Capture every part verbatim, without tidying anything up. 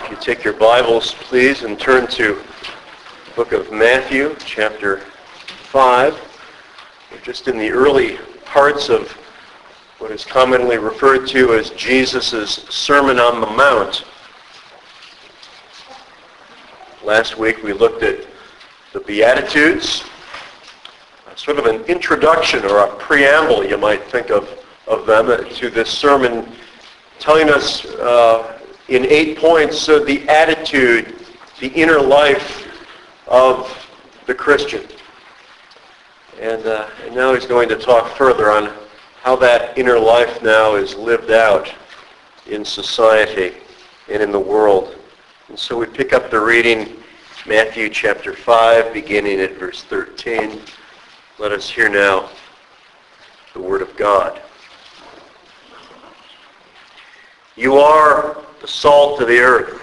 If you take your Bibles, please, and turn to the book of Matthew, chapter five. We're just in the early parts of what is commonly referred to as Jesus' Sermon on the Mount. Last week we looked at the Beatitudes, sort of an introduction or a preamble, you might think of, of them, to this sermon, telling us uh, in eight points uh, the attitude, the inner life of the Christian. And, uh, and now he's going to talk further on how that inner life now is lived out in society and in the world. And so we pick up the reading, Matthew chapter five, beginning at verse thirteen. Let us hear now the Word of God. You are the salt of the earth.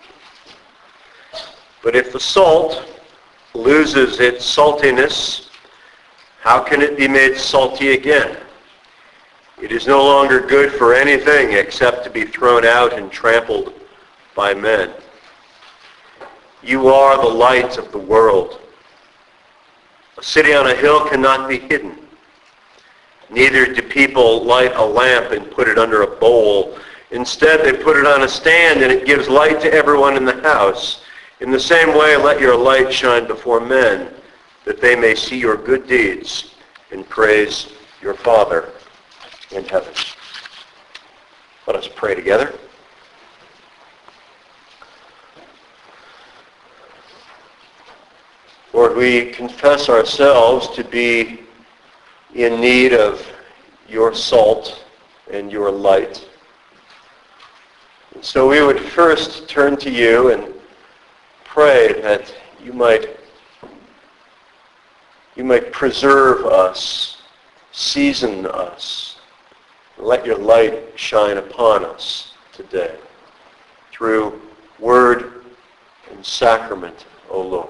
But if the salt loses its saltiness, how can it be made salty again? It is no longer good for anything except to be thrown out and trampled by men. You are the light of the world. A city on a hill cannot be hidden. Neither do people light a lamp and put it under a bowl. Instead, they put it on a stand, and it gives light to everyone in the house. In the same way, let your light shine before men, that they may see your good deeds and praise your Father in heaven. Let us pray together. Lord, we confess ourselves to be in need of your salt and your light. And so we would first turn to you and pray that you might, you might preserve us, season us, and let your light shine upon us today through word and sacrament, O Lord.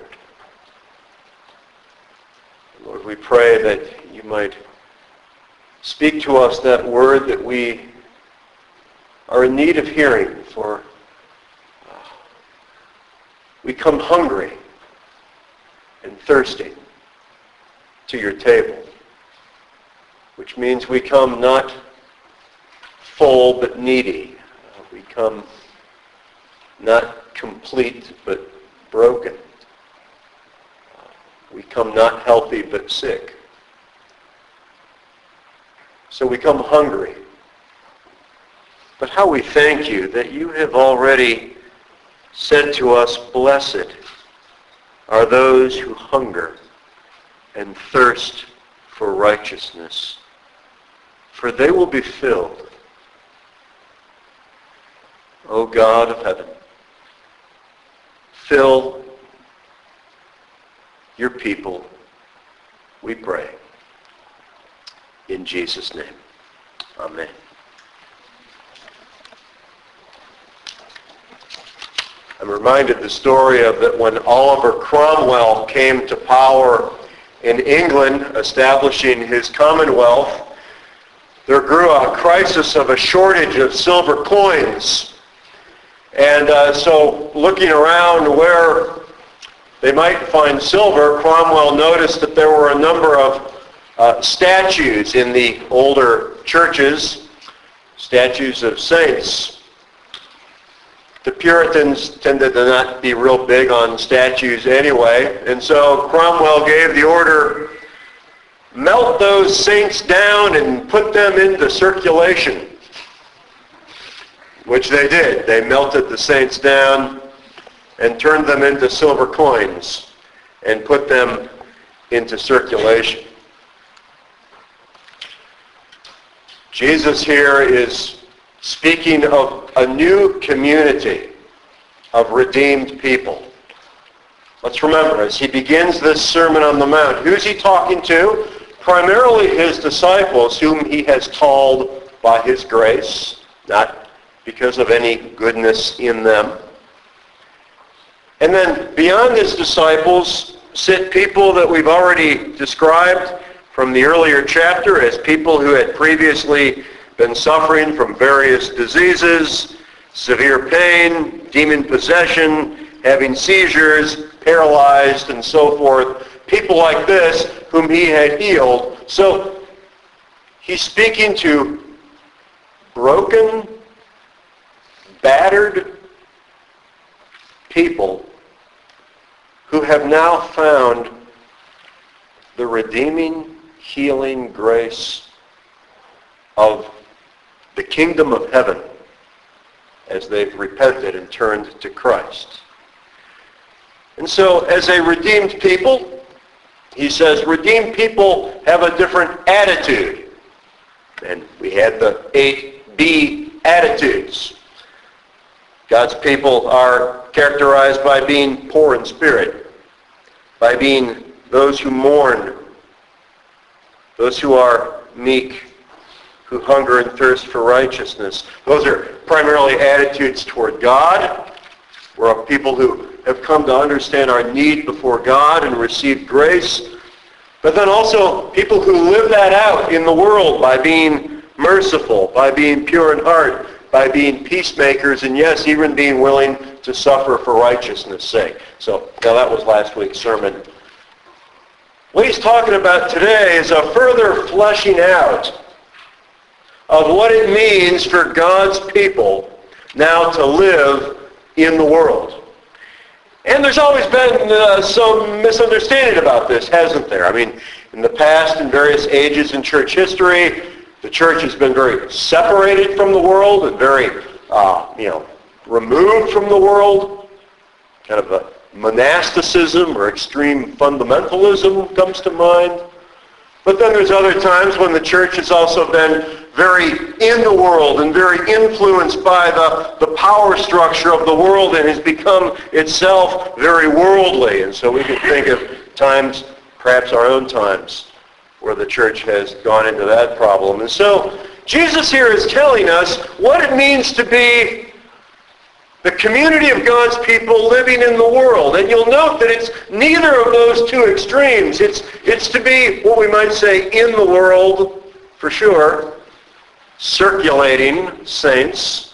Lord, we pray that you might speak to us that word that we are in need of hearing, for uh, we come hungry and thirsty to your table, which means we come not full but needy. Uh, we come not complete but broken. We come not healthy but sick. So we come hungry. But how we thank you that you have already said to us, blessed are those who hunger and thirst for righteousness, for they will be filled. O God of heaven, fill your people, we pray. In Jesus' name, amen. I'm reminded the story of that when Oliver Cromwell came to power in England, establishing his Commonwealth, there grew a crisis of a shortage of silver coins. And uh, so looking around where they might find silver, Cromwell noticed that there were a number of uh, statues in the older churches, statues of saints. The Puritans tended to not be real big on statues anyway, and so Cromwell gave the order, melt those saints down and put them into circulation, which they did. They melted the saints down and turned them into silver coins and put them into circulation. Jesus here is speaking of a new community of redeemed people. Let's remember, as he begins this Sermon on the Mount, who's he talking to? Primarily his disciples, whom he has called by his grace, not because of any goodness in them. And then beyond his disciples sit people that we've already described from the earlier chapter as people who had previously been suffering from various diseases, severe pain, demon possession, having seizures, paralyzed, and so forth. People like this whom he had healed. So he's speaking to broken, battered people who have now found the redeeming, healing grace of the kingdom of heaven as they've repented and turned to Christ. And so as a redeemed people, he says, redeemed people have a different attitude. And we had the eight B attitudes. God's people are characterized by being poor in spirit, by being those who mourn, those who are meek, who hunger and thirst for righteousness. Those are primarily attitudes toward God. We're a people who have come to understand our need before God and receive grace. But then also people who live that out in the world by being merciful, by being pure in heart, by being peacemakers, and yes, even being willing to suffer for righteousness' sake. So now that was last week's sermon. What he's talking about today is a further fleshing out of what it means for God's people now to live in the world. And there's always been uh, some misunderstanding about this, hasn't there? I mean, in the past, in various ages in church history, the church has been very separated from the world and very, uh, you know, removed from the world. Kind of a monasticism or extreme fundamentalism comes to mind. But then there's other times when the church has also been very in the world and very influenced by the, the power structure of the world and has become itself very worldly. And so we can think of times, perhaps our own times, where the church has gone into that problem. And so Jesus here is telling us what it means to be the community of God's people living in the world. And you'll note that it's neither of those two extremes. It's, it's to be what we might say in the world, for sure, circulating saints,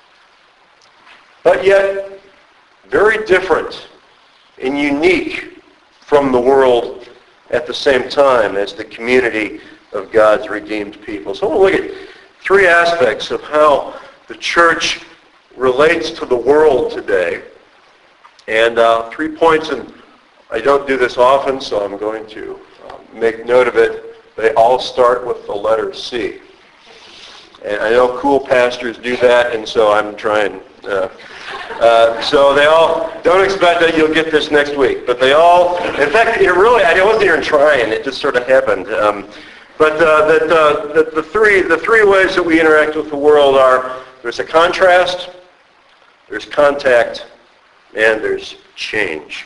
but yet very different and unique from the world at the same time as the community of God's redeemed people. So we'll look at three aspects of how the church relates to the world today. And uh, three points, and I don't do this often, so I'm going to uh, make note of it. They all start with the letter C. And I know cool pastors do that, and so I'm trying. Uh, uh, so they all, don't expect that you'll get this next week, but they all, in fact, it really, I wasn't even trying, it just sort of happened. Um, but uh, that, uh, the, the, three, the three ways that we interact with the world are, there's a contrast, there's contact, and there's change.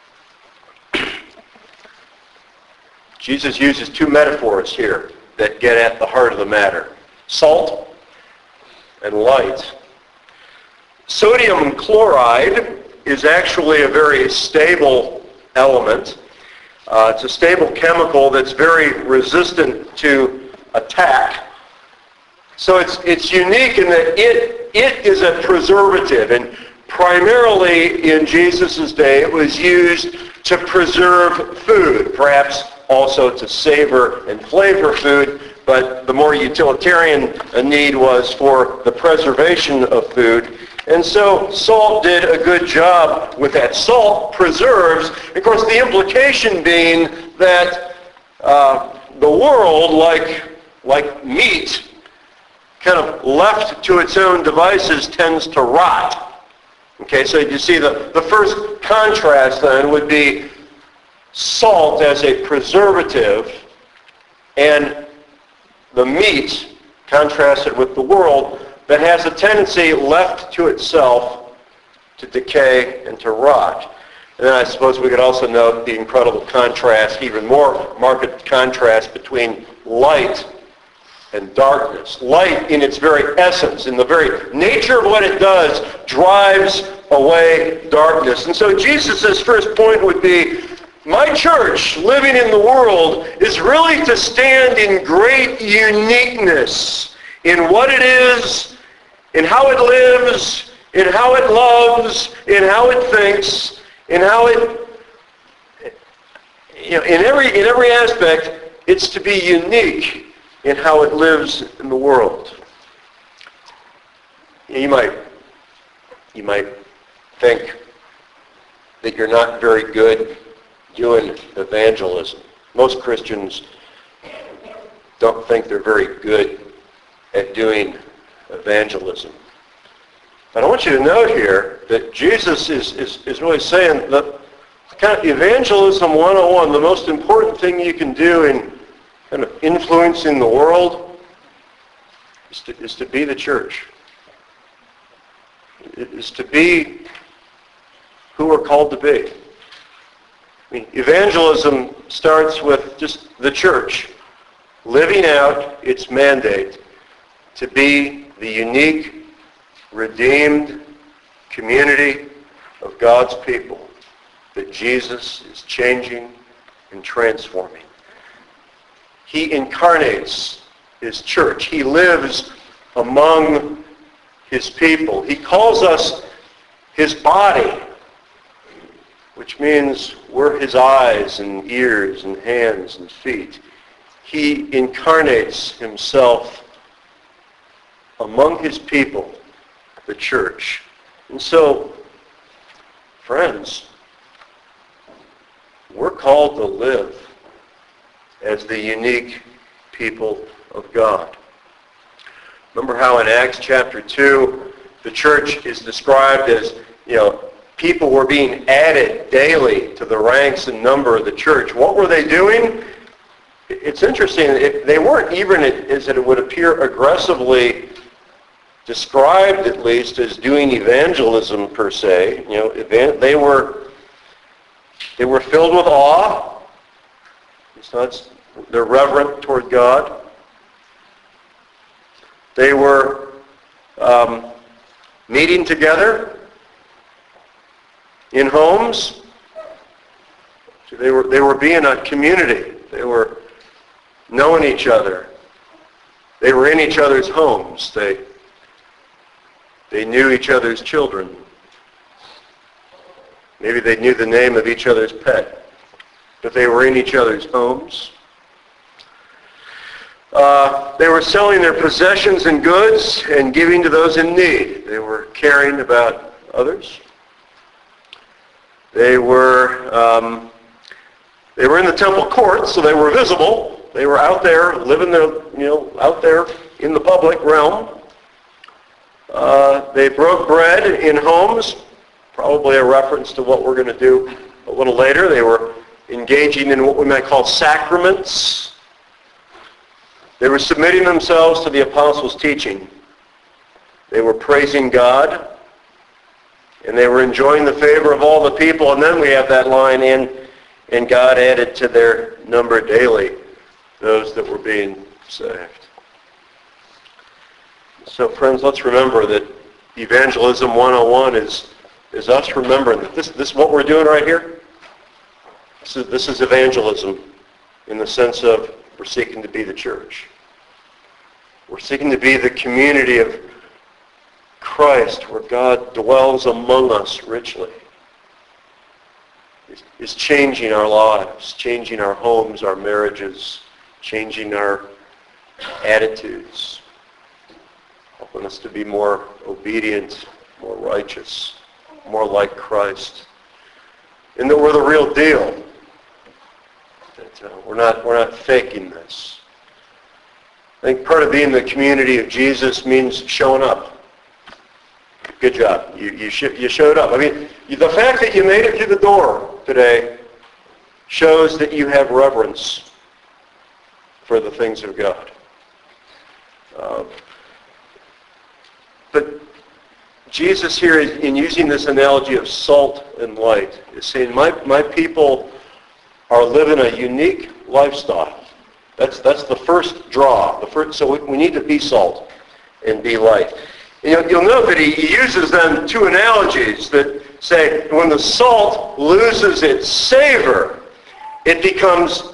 Jesus uses two metaphors here that get at the heart of the matter. Salt and light. Sodium chloride is actually a very stable element. Uh, it's a stable chemical that's very resistant to attack. So it's it's unique in that it it is a preservative, and primarily in Jesus' day it was used to preserve food, perhaps also to savor and flavor food, but the more utilitarian need was for the preservation of food. And so salt did a good job with that. Salt preserves, of course, the implication being that uh, the world, like, like meat, kind of left to its own devices, tends to rot. Okay, so you see the, the first contrast then would be salt as a preservative, and the meat contrasted with the world that has a tendency left to itself to decay and to rot. And then I suppose we could also note the incredible contrast, even more marked contrast between light and darkness. Light in its very essence, in the very nature of what it does, drives away darkness. And so Jesus' first point would be, my church, living in the world, is really to stand in great uniqueness in what it is, in how it lives, in how it loves, in how it thinks, in how it, you know, in every in every aspect, it's to be unique in how it lives in the world. You might you might think that you're not very good doing evangelism. Most Christians don't think they're very good at doing evangelism. But I want you to note here that Jesus is, is, is really saying that kind of evangelism one oh one, the most important thing you can do in kind of influencing the world is to, is to be the church. It is to be who we're called to be. I mean, evangelism starts with just the church living out its mandate to be the unique, redeemed community of God's people that Jesus is changing and transforming. He incarnates his church. He lives among his people. He calls us his body, which means we're his eyes and ears and hands and feet. He incarnates himself among his people, the church. And so, friends, we're called to live as the unique people of God. Remember how in Acts chapter two, the church is described as, you know, people were being added daily to the ranks and number of the church. What were they doing? It's interesting. It, they weren't even, as it would appear, aggressively described, at least, as doing evangelism per se. You know, evan- they were they were filled with awe. It's not, they're reverent toward God. They were um, meeting together in homes. So they were they were being a community. They were knowing each other. They were in each other's homes. They they knew each other's children. Maybe they knew the name of each other's pet. But they were in each other's homes. Uh, they were selling their possessions and goods and giving to those in need. They were caring about others. They were um, they were in the temple courts, so they were visible. They were out there, living their, you know, out there in the public realm. Uh, they broke bread in homes, probably a reference to what we're going to do a little later. They were engaging in what we might call sacraments. They were submitting themselves to the apostles' teaching. They were praising God. And they were enjoying the favor of all the people. And then we have that line in, and God added to their number daily those that were being saved. So friends, let's remember that Evangelism one oh one is, is us remembering that this, this is what we're doing right here. This is, this is evangelism in the sense of we're seeking to be the church. We're seeking to be the community of Christ where God dwells among us richly. Is, is changing our lives, changing our homes, our marriages, changing our attitudes, helping us to be more obedient, more righteous, more like Christ. And that we're the real deal. That uh, we're not we're not faking this. I think part of being the community of Jesus means showing up. Good job. You you, sh- you showed up. I mean, you, the fact that you made it through the door today shows that you have reverence for the things of God. Uh, but Jesus here, in using this analogy of salt and light, is saying, my, my people are living a unique lifestyle. That's that's the first draw. The first, so we, we need to be salt and be light. And you'll, you'll note that he, he uses then two analogies that say when the salt loses its savor, it becomes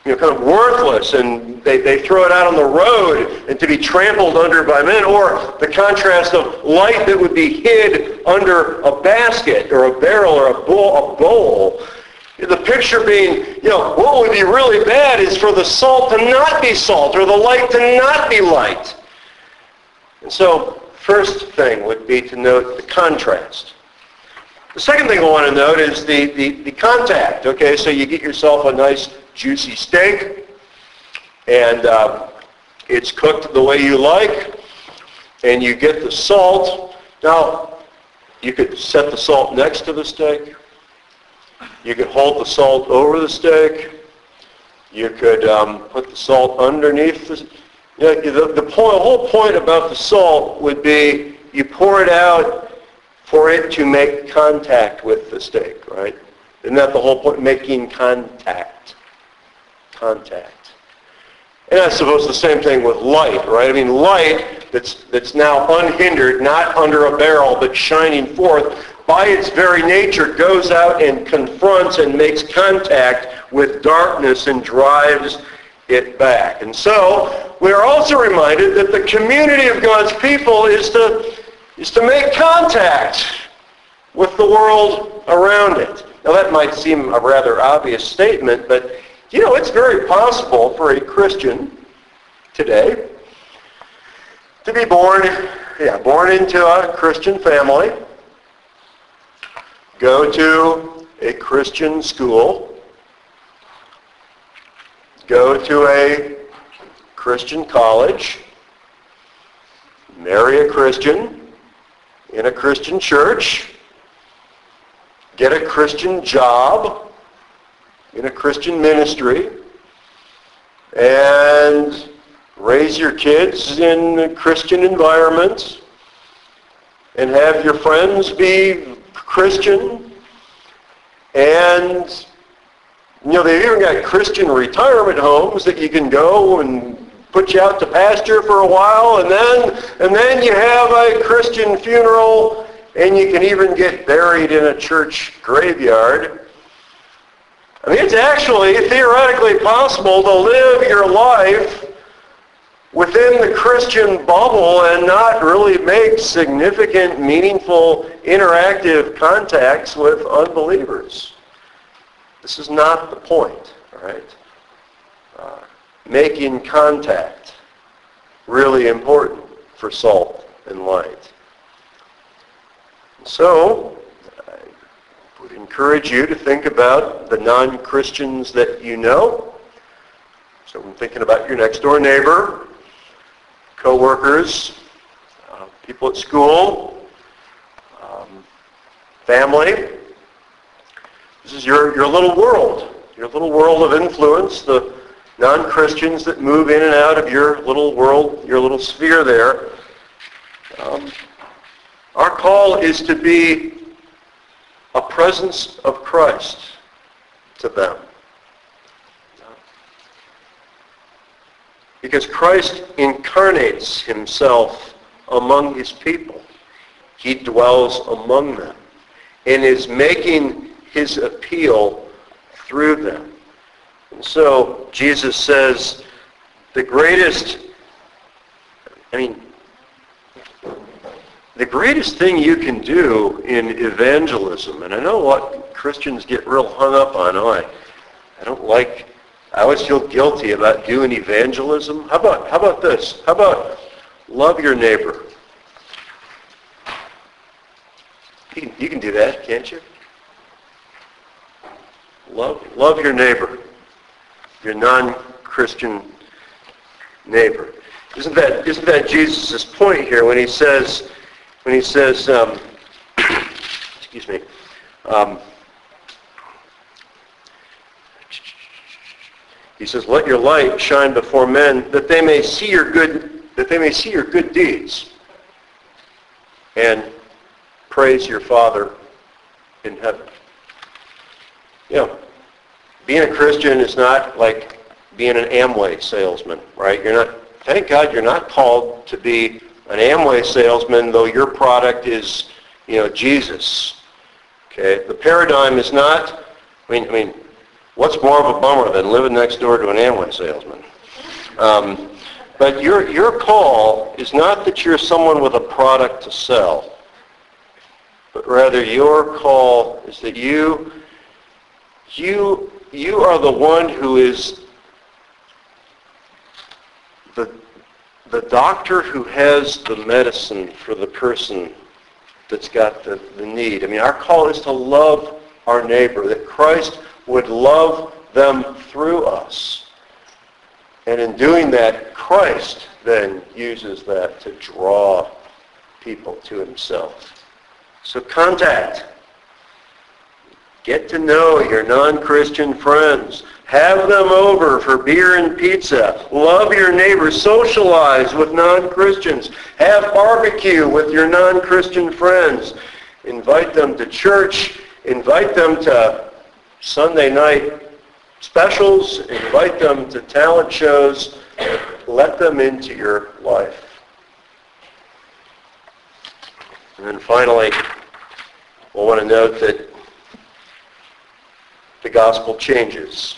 you know, kind of worthless, and they, they throw it out on the road and to be trampled under by men, or the contrast of light that would be hid under a basket or a barrel or a bowl. A bowl. The picture being, you know, what would be really bad is for the salt to not be salt or the light to not be light. And so, first thing would be to note the contrast. The second thing I want to note is the, the, the contact. Okay, so you get yourself a nice juicy steak, and uh, it's cooked the way you like, and you get the salt. Now, you could set the salt next to the steak. You could hold the salt over the steak. You could um, put the salt underneath the... You know, the, the point, whole point about the salt would be you pour it out for it to make contact with the steak, right? Isn't that the whole point? Making contact. Contact. And I suppose the same thing with light, right? I mean, light that's that's now unhindered, not under a barrel, but shining forth, by its very nature goes out and confronts and makes contact with darkness and drives it back. And so we are also reminded that the community of God's people is to is to make contact with the world around it. Now that might seem a rather obvious statement, but you know, it's very possible for a Christian today to be born, yeah, born into a Christian family, go to a Christian school, go to a Christian college, marry a Christian in a Christian church, get a Christian job in a Christian ministry, and raise your kids in a Christian environment, and have your friends be Christian, and you know, they've even got Christian retirement homes that you can go and put you out to pasture for a while, and then and then you have a Christian funeral, and you can even get buried in a church graveyard. I mean, it's actually theoretically possible to live your life within the Christian bubble and not really make significant, meaningful, interactive contacts with unbelievers. This is not the point, all right? Uh, making contact, really important for salt and light. So, I would encourage you to think about the non-Christians that you know. So when thinking about your next door neighbor, co-workers, uh, people at school, um, family. This is your, your little world, your little world of influence, the non-Christians that move in and out of your little world, your little sphere there. Um, our call is to be a presence of Christ to them. Because Christ incarnates himself among his people. He dwells among them and is making his appeal through them. And so Jesus says the greatest, I mean, the greatest thing you can do in evangelism, and I know what Christians get real hung up on, oh, I, I don't like, I always feel guilty about doing evangelism. How about, how about this? How about love your neighbor? You can, you can do that, can't you? Love, love your neighbor, your non-Christian neighbor. Isn't that, isn't that Jesus' point here when he says, when he says, um, excuse me, um, he says, "Let your light shine before men, that they may see your good, that they may see your good deeds, and praise your Father in heaven." You know, being a Christian is not like being an Amway salesman, right? You're not. Thank God, you're not called to be an Amway salesman, though your product is, you know, Jesus. Okay, the paradigm is not. I mean, I mean, What's more of a bummer than living next door to an Amway salesman? Um, but your your call is not that you're someone with a product to sell, but rather your call is that you you you are the one who is the the doctor who has the medicine for the person that's got the, the need. I mean, our call is to love our neighbor, that Christ would love them through us. And in doing that, Christ then uses that to draw people to himself. So contact. Get to know your non-Christian friends. Have them over for beer and pizza. Love your neighbors. Socialize with non-Christians. Have barbecue with your non-Christian friends. Invite them to church. Invite them to Sunday night specials. Invite them to talent shows. Let them into your life. And then finally, we'll want to note that the gospel changes.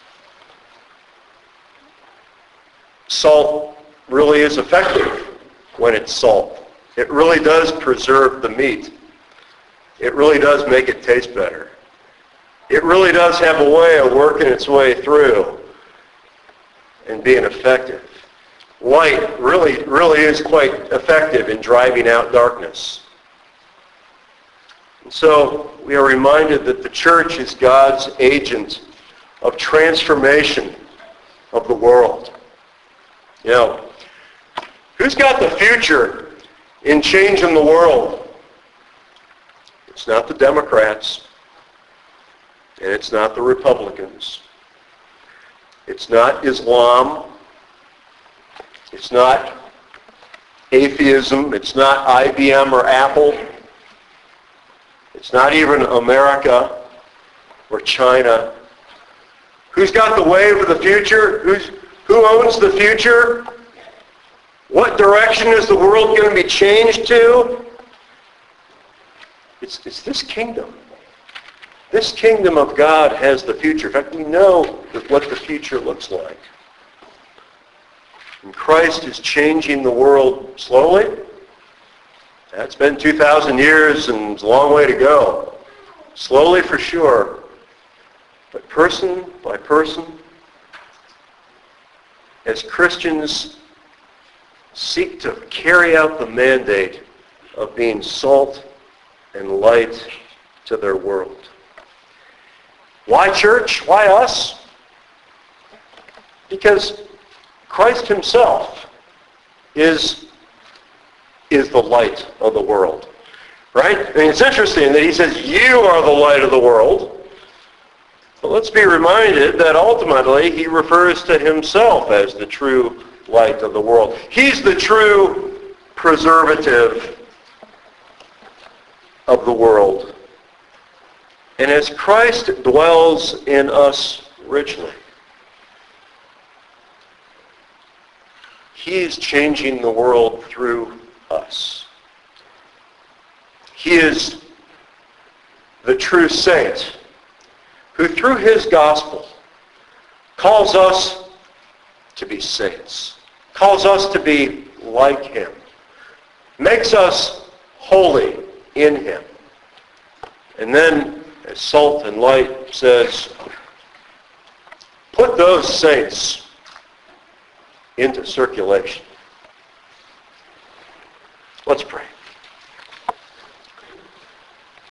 Salt really is effective when it's salt. It really does preserve the meat. It really does make it taste better. It really does have a way of working its way through and being effective. Light really, really is quite effective in driving out darkness. And so we are reminded that the church is God's agent of transformation of the world. You know, who's got the future in changing the world? It's not the Democrats, and it's not the Republicans. It's not Islam. It's not atheism. It's not I B M or Apple. It's not even America or China. Who's got the wave of the future? Who's, who owns the future? What direction is the world going to be changed to? It's, it's this kingdom. This kingdom of God has the future. In fact, we know what the future looks like. And Christ is changing the world slowly. That's been two thousand years and it's a long way to go. Slowly for sure. But person by person, as Christians seek to carry out the mandate of being salt and light to their world. Why church? Why us? Because Christ himself is, is the light of the world. Right? I mean, it's interesting that he says, you are the light of the world. But let's be reminded that ultimately he refers to himself as the true light of the world. He's the true preservative of the world. And as Christ dwells in us richly, he is changing the world through us. He is the true saint who through his gospel calls us to be saints, calls us to be like him, makes us holy in him. And then, as salt and light says, put those saints into circulation. Let's pray.